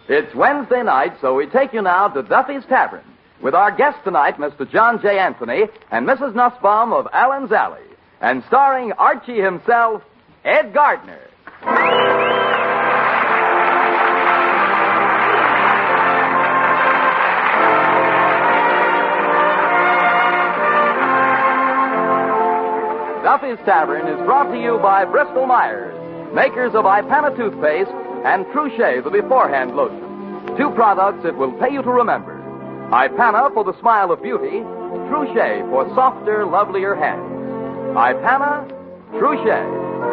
It's Wednesday night, so we take you now to Duffy's Tavern with our guest tonight, Mr. John J. Anthony and Mrs. Nussbaum of Allen's Alley, and starring Archie himself, Ed Gardner. Duffy's Tavern is brought to you by Bristol Myers, makers of Ipana toothpaste and Truchet, the beforehand lotion. Two products it will pay you to remember. Ipana for the smile of beauty, Truchet for softer, lovelier hands. Ipana, Truchet.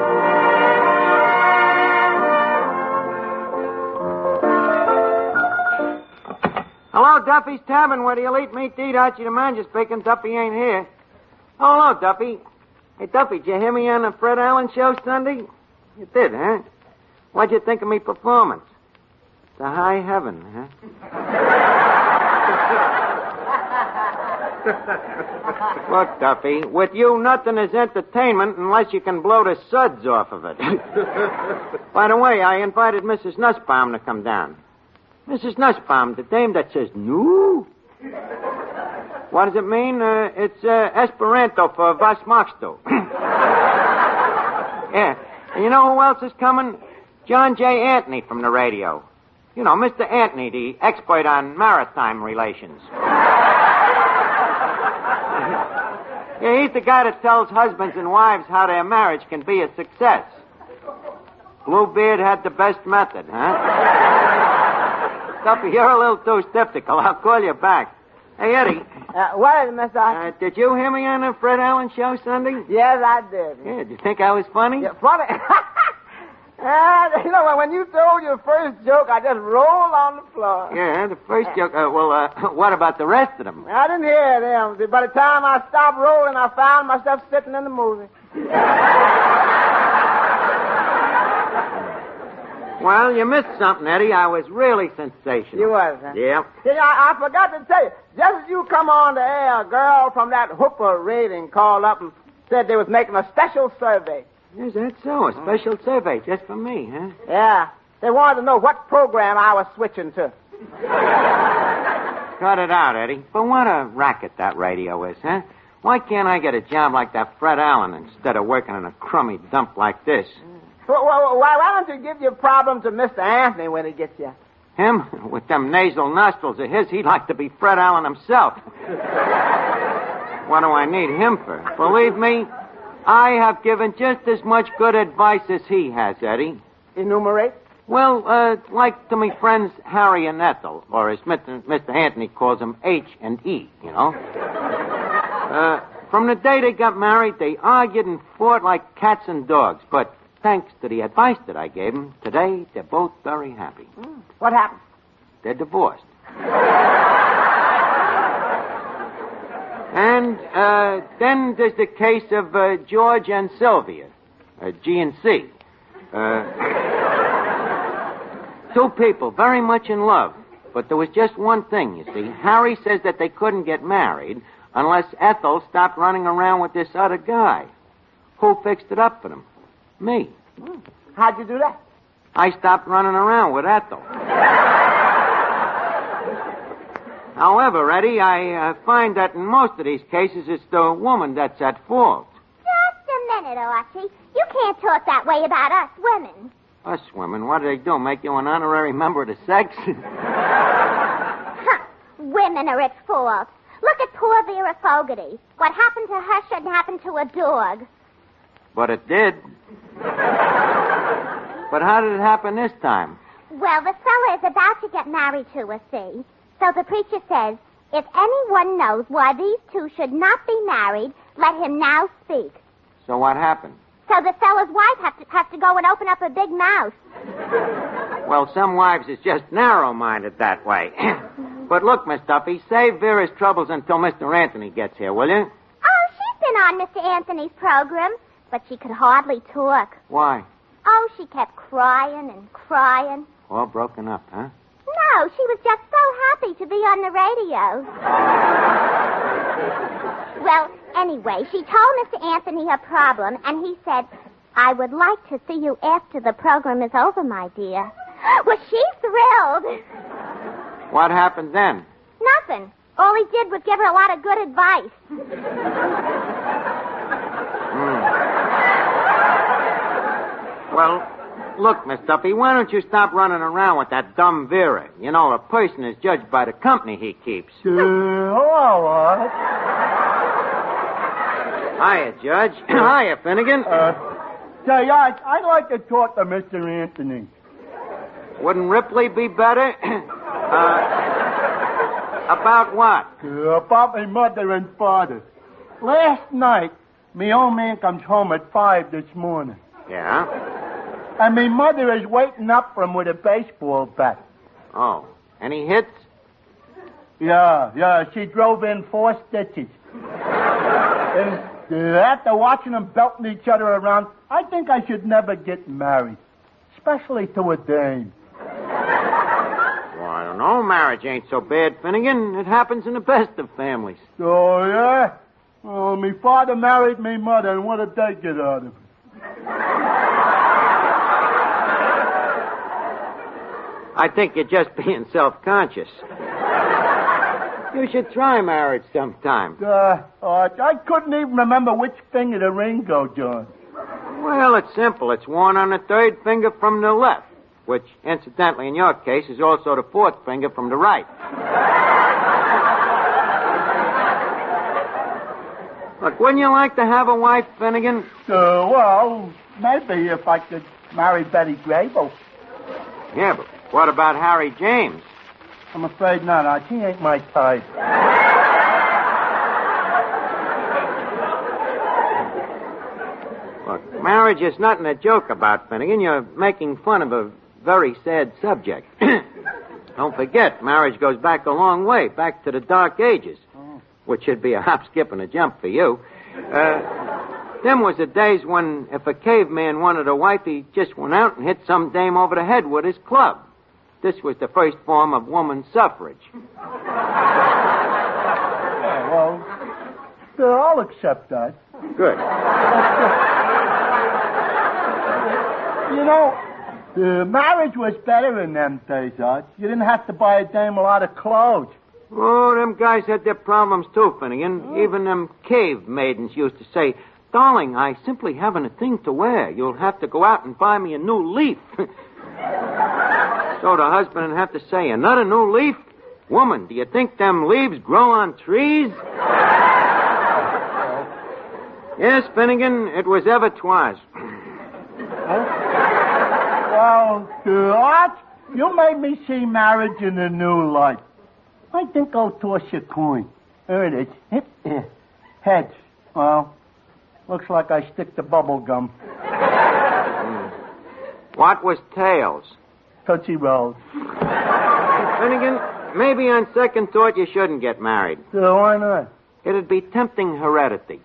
Hello, Duffy's Tavern, where the elite meat to eat. Archie the manager speaking. Duffy ain't here. Oh, hello, Duffy. Hey, Duffy, did you hear me on the Fred Allen show Sunday? You did, huh? What'd you think of me performance? To high heaven, huh? Look, Duffy, with you, nothing is entertainment unless you can blow the suds off of it. By the way, I invited Mrs. Nussbaum to come down. Mrs. Nussbaum, the dame that says no? What does it mean? It's Esperanto for was machst du? Yeah. And you know who else is coming? John J. Anthony from the radio. You know, Mr. Anthony, the expert on maritime relations. Yeah, he's the guy that tells husbands and wives how their marriage can be a success. Bluebeard had the best method, huh? Duffy, you're a little too skeptical. I'll call you back. Hey, Eddie. What is it, Mr. Archie? Did you hear me on the Fred Allen show Sunday? Yes, I did. Yeah, did you think I was funny? Yeah, funny? You know, when you told your first joke, I just rolled on the floor. Yeah, the first joke. What about the rest of them? I didn't hear them. By the time I stopped rolling, I found myself sitting in the movie. Well, you missed something, Eddie. I was really sensational. You was, huh? Yeah. See, I forgot to tell you. Just as you come on the air, a girl from that Hooper rating called up and said they was making a special survey. Is that so? A special survey just for me, huh? Yeah. They wanted to know what program I was switching to. Cut it out, Eddie. But what a racket that radio is, huh? Why can't I get a job like that Fred Allen instead of working in a crummy dump like this? Well, why don't you give your problem to Mr. Anthony when he gets you? Him? With them nasal nostrils of his, he'd like to be Fred Allen himself. What do I need him for? Believe me, I have given just as much good advice as he has, Eddie. Enumerate? Well, like to me friends Harry and Ethel, or as Mr. Anthony calls them, H and E, you know. From the day they got married, they argued and fought like cats and dogs, but thanks to the advice that I gave them, today they're both very happy. What happened? They're divorced. And then there's the case of George and Sylvia, G and C. Two people very much in love. But there was just one thing, you see. Harry says that they couldn't get married unless Ethel stopped running around with this other guy. Who fixed it up for them? Me. How'd you do that? I stopped running around with Ethel. However, Eddie, I find that in most of these cases, it's the woman that's at fault. Just a minute, Archie. You can't talk that way about us women. Us women? What do they do, make you an honorary member of the sex? Women are at fault. Look at poor Vera Fogarty. What happened to her shouldn't happen to a dog. But it did. But how did it happen this time? Well, the fella is about to get married to her, see? So the preacher says, if anyone knows why these two should not be married, let him now speak. So what happened? So the fella's wife has to go and open up a big mouth. Well, some wives is just narrow-minded that way. But look, Miss Duffy, save Vera's troubles until Mr. Anthony gets here, will you? Oh, she's been on Mr. Anthony's program, but she could hardly talk. Why? Oh, she kept crying and crying. All broken up, huh? No, she was just so happy to be on the radio. Well, anyway, she told Mr. Anthony her problem, and he said, I would like to see you after the program is over, my dear. Well, she's thrilled. What happened then? Nothing. All he did was give her a lot of good advice. Well, look, Miss Duffy, why don't you stop running around with that dumb Vera? You know, a person is judged by the company he keeps. All right. Hiya, Judge. Hiya, Finnegan. Say, I'd like to talk to Mr. Anthony. Wouldn't Ripley be better? About what? About my mother and father. Last night, me old man comes home at 5 this morning. Yeah? And me mother is waiting up for him with a baseball bat. Oh. Any hits? Yeah, she drove in 4 stitches. And after watching them belting each other around, I think I should never get married. Especially to a dame. Well, I don't know. Marriage ain't so bad, Finnegan. It happens in the best of families. Oh, yeah? Oh, me father married me mother, and what did they get out of it? I think you're just being self-conscious. You should try marriage sometime. I couldn't even remember which finger the ring goes on. Well, it's simple. It's worn on the 3rd finger from the left, which, incidentally, in your case, is also the 4th finger from the right. Look, wouldn't you like to have a wife, Finnegan? Well, maybe if I could marry Betty Grable. Yeah, but what about Harry James? I'm afraid not. He ain't my type. Look, marriage is nothing to joke about, Finnegan. You're making fun of a very sad subject. Don't forget, marriage goes back a long way, back to the Dark Ages, which should be a hop, skip, and a jump for you. Them was the days when if a caveman wanted a wife, he just went out and hit some dame over the head with his club. This was the first form of woman suffrage. I'll accept that. Good. You know, marriage was better in them days, Arch. You didn't have to buy a dame a lot of clothes. Oh, them guys had their problems too, Finnegan. Even them cave maidens used to say, "Darling, I simply haven't a thing to wear. You'll have to go out and buy me a new leaf." So the husband would have to say, "Another new leaf? Woman, do you think them leaves grow on trees?" Yes, Finnegan, it was ever twas. Well, Arch, you made me see marriage in a new light. I think I'll toss you a coin. There it is. Heads. Well, looks like I stick to bubble gum. What was tails? Tootsie Rolls. Finnegan, maybe on second thought you shouldn't get married. Why not? It'd be tempting heredity.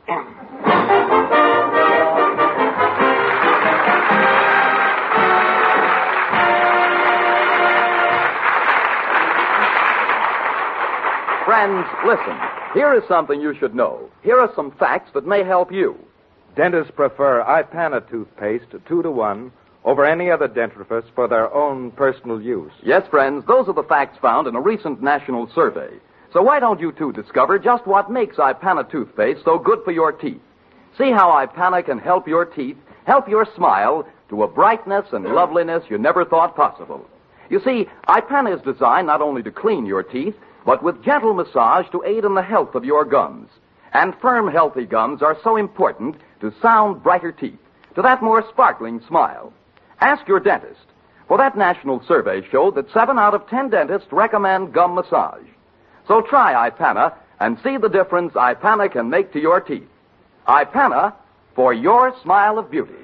Friends, listen. Here is something you should know. Here are some facts that may help you. Dentists prefer Ipana toothpaste 2-to-1 over any other dentifrice for their own personal use. Yes, friends, those are the facts found in a recent national survey. So why don't you two discover just what makes Ipana toothpaste so good for your teeth? See how Ipana can help your teeth, help your smile to a brightness and loveliness you never thought possible. You see, Ipana is designed not only to clean your teeth, but with gentle massage to aid in the health of your gums. And firm, healthy gums are so important to sound, brighter teeth, to that more sparkling smile. Ask your dentist, for that national survey showed that 7 out of 10 dentists recommend gum massage. So try Ipana and see the difference Ipana can make to your teeth. Ipana, for your smile of beauty.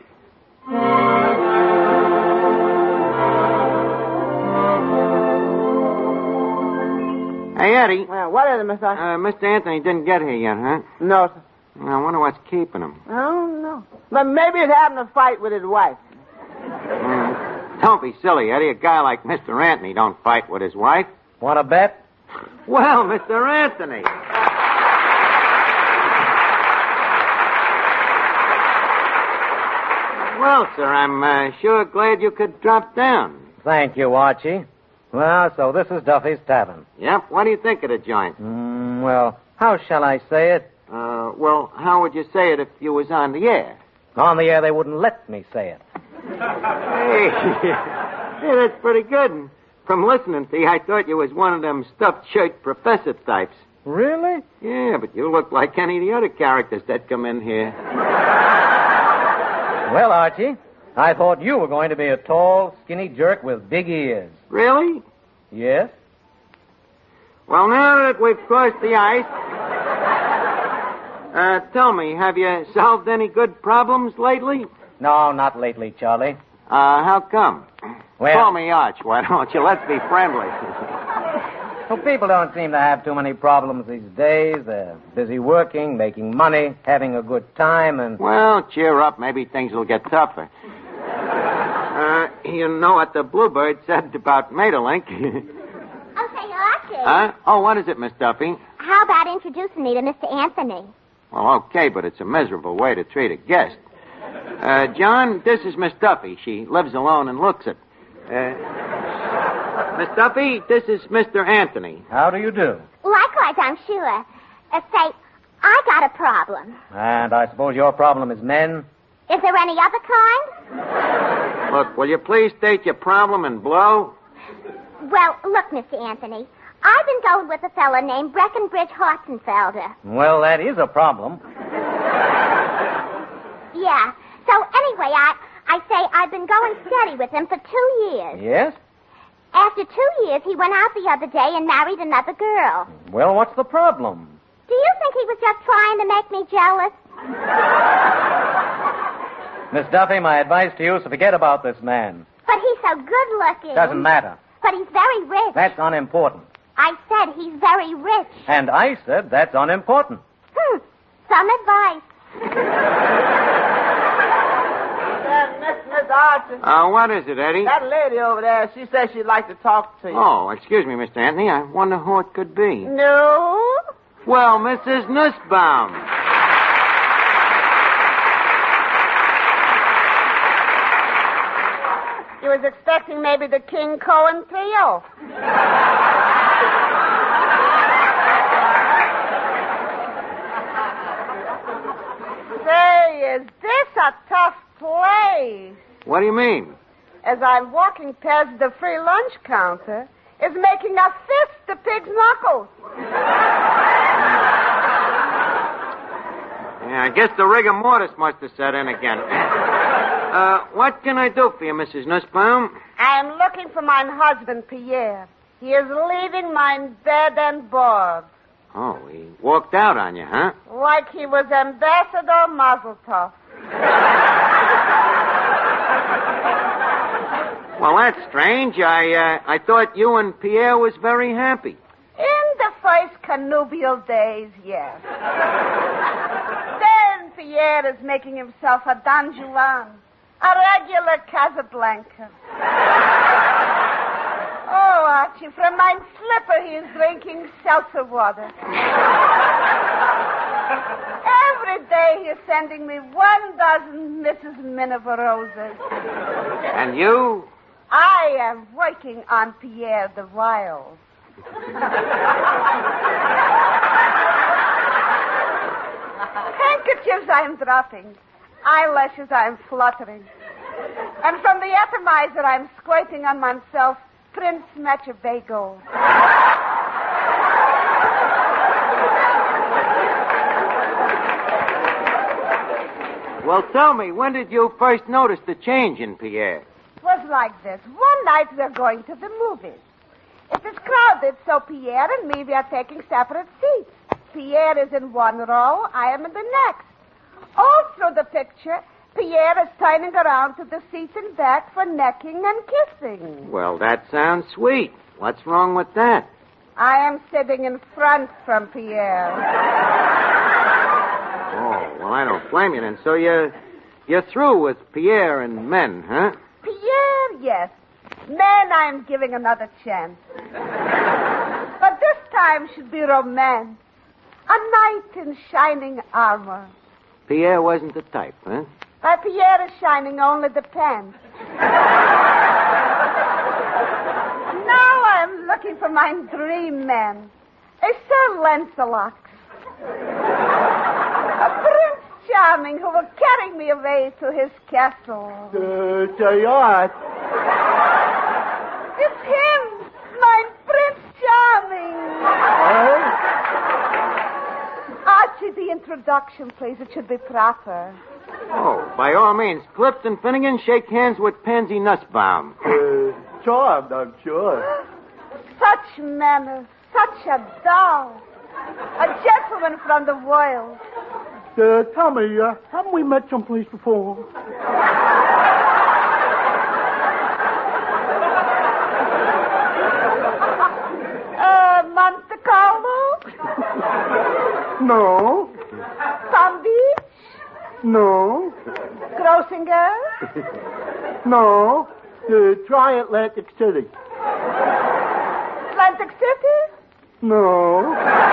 Hey, Eddie. What is it, Mr. Mr. Anthony didn't get here yet, huh? No, sir. I wonder what's keeping him. I don't know. But maybe he's having a fight with his wife. Don't be silly, Eddie. A guy like Mr. Anthony don't fight with his wife. Want to bet? Well, Mr. Anthony. Well, sir, I'm sure glad you could drop down. Thank you, Archie. Well, so this is Duffy's Tavern. Yep. What do you think of the joint? Well, how shall I say it? Well, how would you say it if you was on the air? On the air, they wouldn't let me say it. Hey, yeah, that's pretty good. And from listening to you, I thought you was one of them stuffed shirt professor types. Really? Yeah, but you look like any of the other characters that come in here. Well, Archie, I thought you were going to be a tall, skinny jerk with big ears. Really? Yes? Well, now that we've crossed the ice, tell me, have you solved any good problems lately? No, not lately, Charlie. How come? Well, Call me Arch, why don't you? Let's be friendly. well, people don't seem to have too many problems these days. They're busy working, making money, having a good time, and... Well, cheer up. Maybe things will get tougher. You know what the Bluebird said about Maeterlinck. Oh, say, Archie. Huh? Oh, what is it, Miss Duffy? How about introducing me to Mr. Anthony? Well, okay, but it's a miserable way to treat a guest. John, this is Miss Duffy. She lives alone and looks it. Miss Duffy, this is Mr. Anthony. How do you do? Likewise, I'm sure. Say, I got a problem. And I suppose your problem is men? Is there any other kind? Look, will you please state your problem and blow? Well, look, Mr. Anthony, I've been going with a fella named Breckenbridge Hartzenfelder. Well, that is a problem. Yeah. So anyway, I say I've been going steady with him for 2 years. Yes? After 2 years, he went out the other day and married another girl. Well, what's the problem? Do you think he was just trying to make me jealous? Miss Duffy, my advice to you is to forget about this man. But he's so good-looking. Doesn't matter. But he's very rich. That's unimportant. I said he's very rich. And I said that's unimportant. Some advice. Miss Archie. What is it, Eddie? That lady over there, she says she'd like to talk to you. Oh, excuse me, Mr. Anthony. I wonder who it could be. No? Well, Mrs. Nussbaum. You was expecting maybe the King Cohen trio. Say, is this a tough place? What do you mean? As I'm walking past the free lunch counter, is making a fist to pig's knuckles. Yeah, I guess the rigor mortis must have set in again. What can I do for you, Mrs. Nussbaum? I am looking for my husband, Pierre. He is leaving my bed and board. Oh, he walked out on you, huh? Like he was Ambassador Mazeltov. Well, that's strange. I thought you and Pierre was very happy. In the first connubial days, yes. Then Pierre is making himself a Don Juan, a regular Casablanca. Oh, Archie, from my slipper he is drinking seltzer water. Every day he is sending me 12 Mrs. Miniver roses. And you? I am working on Pierre the while. Handkerchiefs I am dropping. Eyelashes I am fluttering. And from the atomizer I am squirting on myself Prince Machiavelli. Well, tell me, when did you first notice the change in Pierre? It was like this. One night we're going to the movies. It is crowded, so Pierre and me, we are taking separate seats. Pierre is in one row, I am in the next. All through the picture, Pierre is turning around to the seats in back for necking and kissing. Well, that sounds sweet. What's wrong with that? I am sitting in front from Pierre. Oh, well, I don't blame you then. So you're through with Pierre and men, huh? Pierre, yes. Men I am giving another chance. But this time should be romance. A knight in shining armor. Pierre wasn't the type, huh? But Pierre is shining only the pants. Now my dream man, a Sir Lancelot. A Prince Charming who will carry me away to his castle. Say, Art. It's him, my Prince Charming. Archie, the introduction, please. It should be proper. Oh, by all means. Clifton Finnegan, shake hands with Pansy Nussbaum. Charmed, I'm sure. Such manners, such a doll. A gentleman from the world. Tell me, haven't we met someplace before? Monte Carlo? No. Palm Beach? No. Grossinger? No. Try Atlantic City. Atlantic City? No.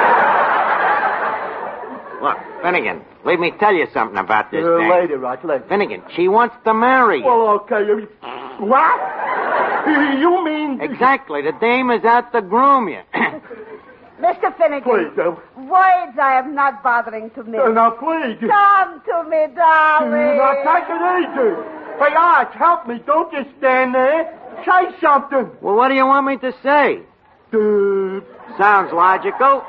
Look, Finnegan, let me tell you something about this thing. Later, Roger, later. Finnegan, she wants to marry you. Well, okay. What? You mean... Exactly. The dame is out to groom you. Mr. Finnegan. Please, Words I am not bothering to miss. now, please. Come to me, darling. Now, take it easy. Hey, Arch, help me. Don't just stand there. Say something. Well, what do you want me to say? Sounds logical.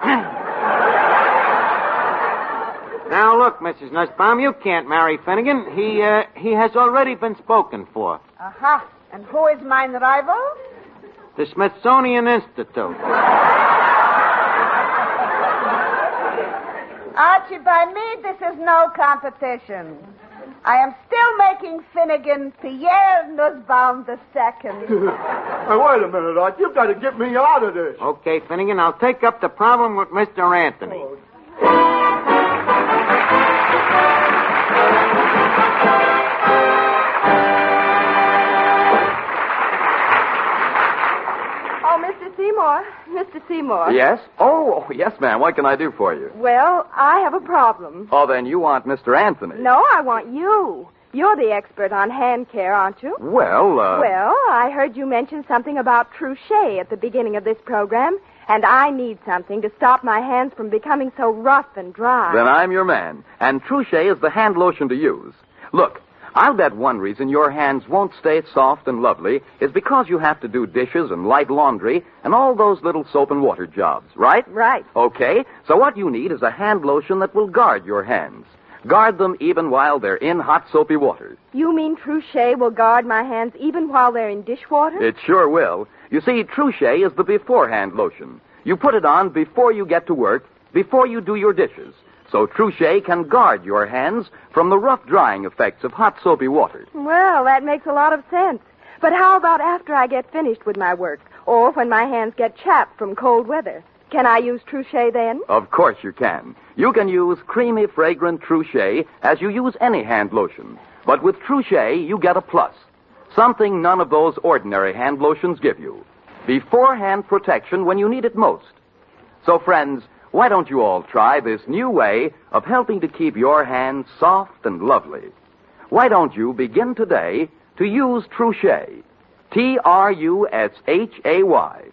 Now, look, Mrs. Nussbaum, you can't marry Finnegan. He has already been spoken for. Aha. And who is mine rival? The Smithsonian Institute. Archie, by me, this is no competition. I am still making Finnegan Pierre Nussbaum II. Hey, wait a minute, Arch. You've got to get me out of this. Okay, Finnegan, I'll take up the problem with Mr. Anthony. Mr. Seymour. Yes? Oh, yes, ma'am. What can I do for you? Well, I have a problem. Oh, then you want Mr. Anthony. No, I want you. You're the expert on hand care, aren't you? Well, Well, I heard you mention something about Trouchet at the beginning of this program, and I need something to stop my hands from becoming so rough and dry. Then I'm your man. And Trouchet is the hand lotion to use. Look, I'll bet one reason your hands won't stay soft and lovely is because you have to do dishes and light laundry and all those little soap and water jobs, right? Right. Okay, so what you need is a hand lotion that will guard your hands. Guard them even while they're in hot soapy water. You mean Trouchet will guard my hands even while they're in dishwater? It sure will. You see, Trouchet is the beforehand lotion. You put it on before you get to work, before you do your dishes. So Trouchet can guard your hands from the rough drying effects of hot soapy water. Well, that makes a lot of sense. But how about after I get finished with my work? Or when my hands get chapped from cold weather? Can I use Trouchet then? Of course you can. You can use creamy, fragrant Trouchet as you use any hand lotion. But with Trouchet, you get a plus. Something none of those ordinary hand lotions give you. Beforehand protection when you need it most. So, friends, why don't you all try this new way of helping to keep your hands soft and lovely? Why don't you begin today to use Trouchet? Trushay.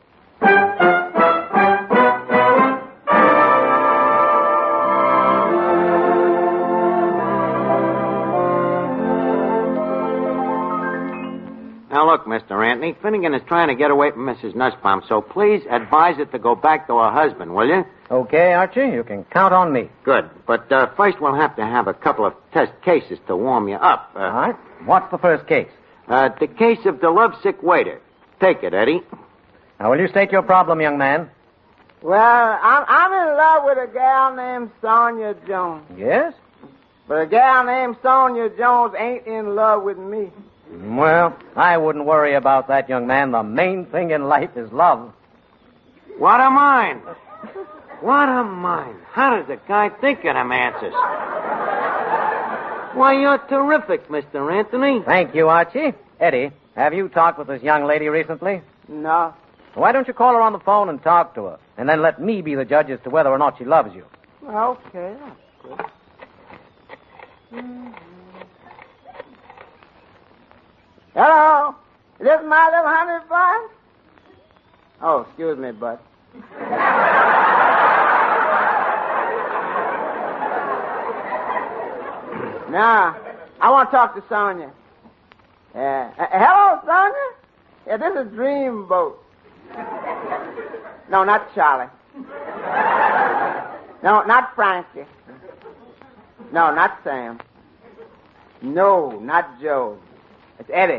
Now, look, Mr. Anthony, Finnegan is trying to get away from Mrs. Nussbaum, so please advise her to go back to her husband, will you? Okay, Archie, you can count on me. Good. But first we'll have to have a couple of test cases to warm you up. All right. What's the first case? The case of the lovesick waiter. Take it, Eddie. Now, will you state your problem, young man? Well, I'm in love with a gal named Sonia Jones. Yes? But a gal named Sonia Jones ain't in love with me. Well, I wouldn't worry about that, young man. The main thing in life is love. What a mind. What a mind. How does a guy think of them answers? Why, you're terrific, Mr. Anthony. Thank you, Archie. Eddie, have you talked with this young lady recently? No. Why don't you call her on the phone and talk to her? And then let me be the judge as to whether or not she loves you. Okay. Hello? Is this my little honey bun? Oh, excuse me, bud. Now, I want to talk to Sonia. Hello, Sonia? Yeah, this is Dreamboat. No, not Charlie. No, not Frankie. No, not Sam. No, not Joe. It's Eddie.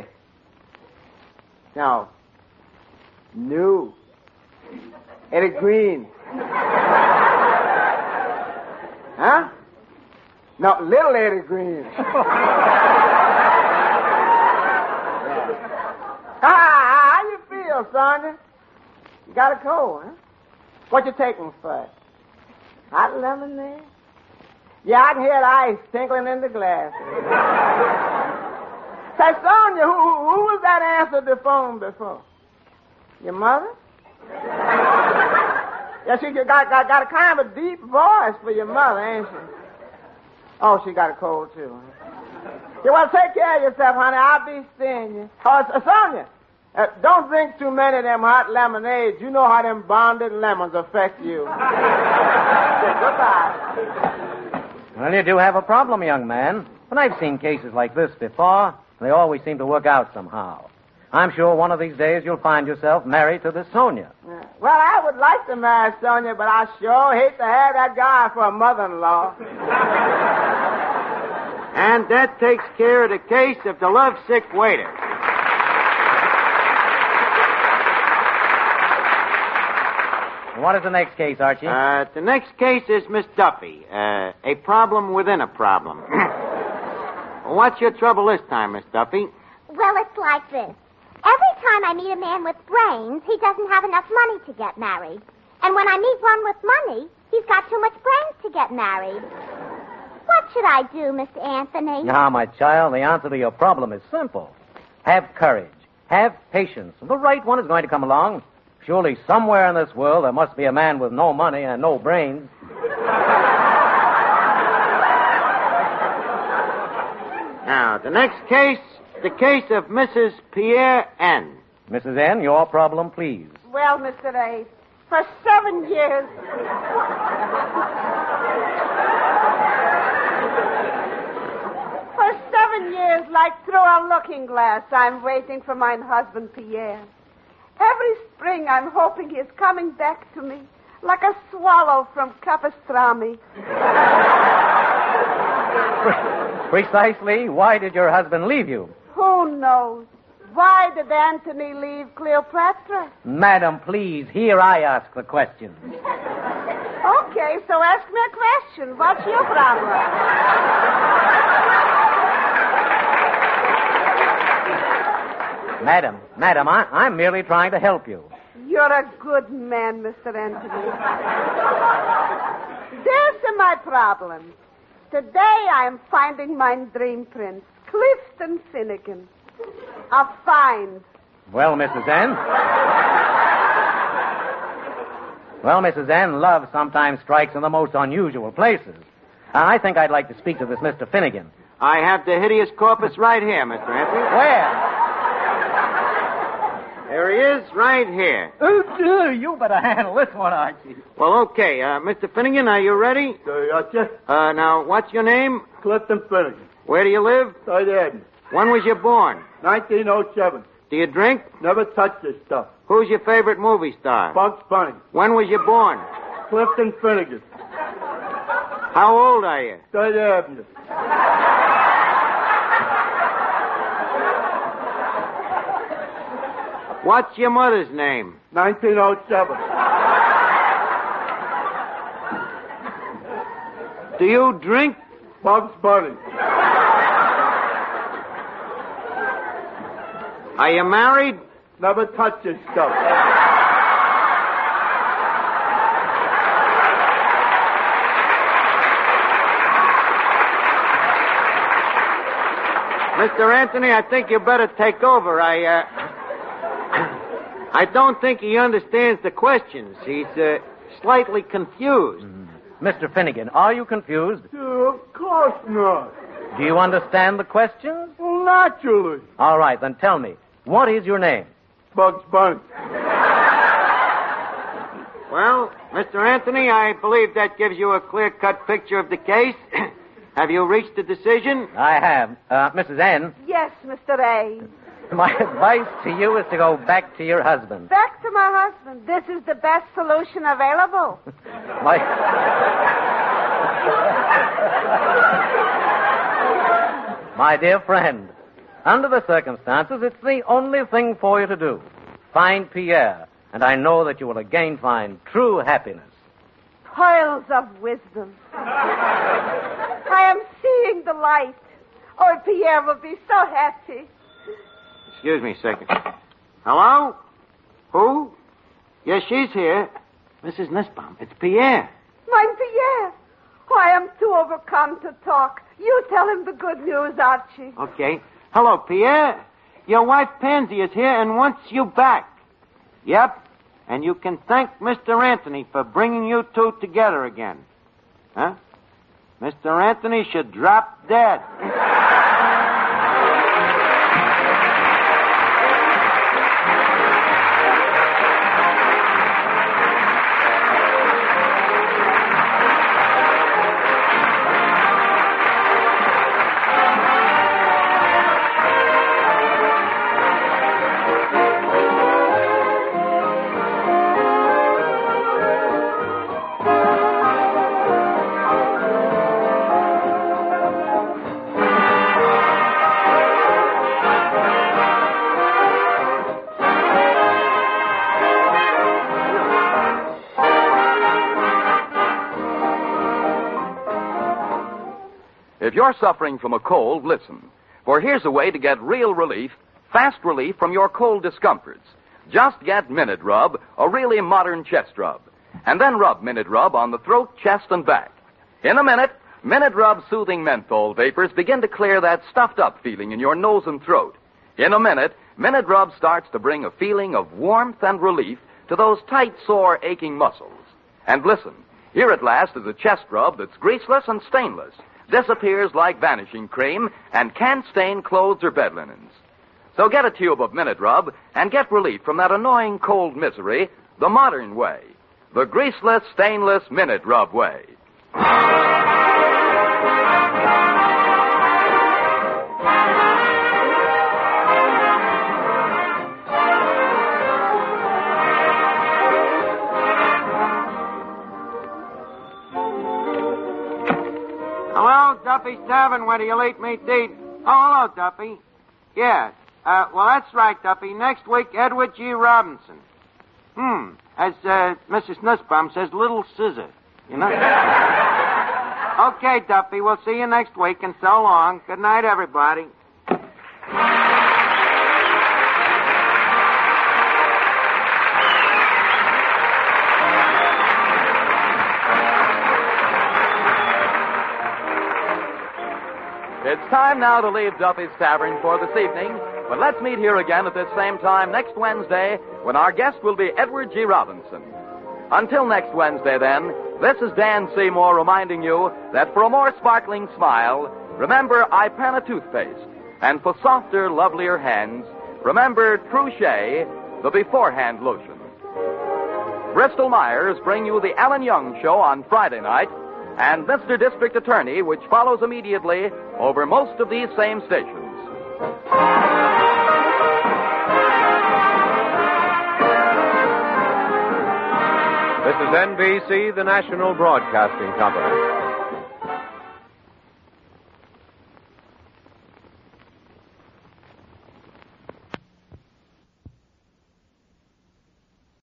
No. No. Eddie Green. Huh? No, little Eddie Green. How you feel, Sonia? You got a cold, huh? What you taking for? Hot lemonade? Yeah, I can hear the ice tinkling in the glass. Say, Sonia, who was that answered the phone before? Your mother? Yeah, she got a kind of a deep voice for your mother, ain't she? Oh, she got a cold, too. Huh? Yeah, well, take care of yourself, honey. I'll be seeing you. Oh, Sonia, don't drink too many of them hot lemonades. You know how them bonded lemons affect you. Goodbye. Well, you do have a problem, young man. But I've seen cases like this before. They always seem to work out somehow. I'm sure one of these days you'll find yourself married to this Sonia. Well, I would like to marry Sonia, but I sure hate to have that guy for a mother-in-law. And that takes care of the case of the lovesick waiter. What is the next case, Archie? The next case is Miss Duffy. A problem within a problem. What's your trouble this time, Miss Duffy? Well, it's like this. Every time I meet a man with brains, he doesn't have enough money to get married. And when I meet one with money, he's got too much brains to get married. What should I do, Mr. Anthony? Now, my child, the answer to your problem is simple. Have courage. Have patience. The right one is going to come along. Surely somewhere in this world there must be a man with no money and no brains. Now, the next case, the case of Mrs. Pierre N. Mrs. N., your problem, please. Well, Mr. A, for 7 years... For 7 years, like through a looking glass, I'm waiting for my husband, Pierre. Every spring, I'm hoping he's coming back to me, like a swallow from Capistrami. Precisely. Why did your husband leave you? Who knows? Why did Anthony leave Cleopatra? Madam, please, here I ask the question. Okay, so ask me a question. What's your problem? Madam, I'm merely trying to help you. You're a good man, Mr. Anthony. There's my problem. Today I'm finding my dream prince, Clifton Finnegan. A find. Well, Mrs. N. Well, Mrs. N, love sometimes strikes in the most unusual places. I think I'd like to speak to this Mr. Finnegan. I have the hideous corpus right here, Mr. Anthony. Where? There he is, right here. Oh, dear, you better handle this one, Archie. Well, okay. Mr. Finnegan, are you ready? Archie? Now, what's your name? Clifton Finnegan. Where do you live? Third Avenue. When was you born? 1907. Do you drink? Never touched this stuff. Who's your favorite movie star? Bugs Bunny. When was you born? Clifton Finnegan. How old are you? Third Avenue. What's your mother's name? 1907. Do you drink? Bugs Bunny. Are you married? Never touched this stuff. Mr. Anthony, I think you better take over. I don't think he understands the questions. He's slightly confused. Mr. Finnegan, are you confused? Of course not. Do you understand the questions? Well, naturally. All right, then tell me, what is your name? Bugs Bunny. Well, Mr. Anthony, I believe that gives you a clear-cut picture of the case. Have you reached a decision? I have. Mrs. N, Yes, Mr. A. my advice to you is to go back to your husband. Back to my husband. This is the best solution available. My dear friend, under the circumstances, it's the only thing for you to do. Find Pierre, and I know that you will again find true happiness. Pearls of wisdom. I am seeing the light. Oh, Pierre will be so happy. Excuse me a second. Hello? Who? Yes, she's here. Mrs. Nussbaum, it's Pierre. My Pierre. Oh, I am too overcome to talk. You tell him the good news, Archie. Okay. Hello, Pierre. Your wife Pansy is here and wants you back. Yep. And you can thank Mr. Anthony for bringing you two together again. Huh? Mr. Anthony should drop dead. If you're suffering from a cold, listen. For here's a way to get real relief, fast relief from your cold discomforts. Just get Minute Rub, a really modern chest rub. And then rub Minute Rub on the throat, chest, and back. In a minute, Minute Rub soothing menthol vapors begin to clear that stuffed-up feeling in your nose and throat. In a minute, Minute Rub starts to bring a feeling of warmth and relief to those tight, sore, aching muscles. And listen, here at last is a chest rub that's greaseless and stainless, disappears like vanishing cream, and can't stain clothes or bed linens. So get a tube of Minute Rub and get relief from that annoying cold misery the modern way, the greaseless, stainless Minute Rub way. Hello, Duffy's Tavern. Where do you late meet Deed? Oh, hello, Duffy. Yeah. Well, that's right, Duffy. Next week, Edward G. Robinson. As Mrs. Nussbaum says, Little Scissor. You know? Okay, Duffy. We'll see you next week, and so long. Good night, everybody. It's time now to leave Duffy's Tavern for this evening, but let's meet here again at this same time next Wednesday when our guest will be Edward G. Robinson. Until next Wednesday, then, this is Dan Seymour reminding you that for a more sparkling smile, remember Ipana toothpaste. And for softer, lovelier hands, remember Truchet, the beforehand lotion. Bristol Myers bring you the Alan Young Show on Friday night, and Mr. District Attorney, which follows immediately over most of these same stations. This is NBC, the national broadcasting company.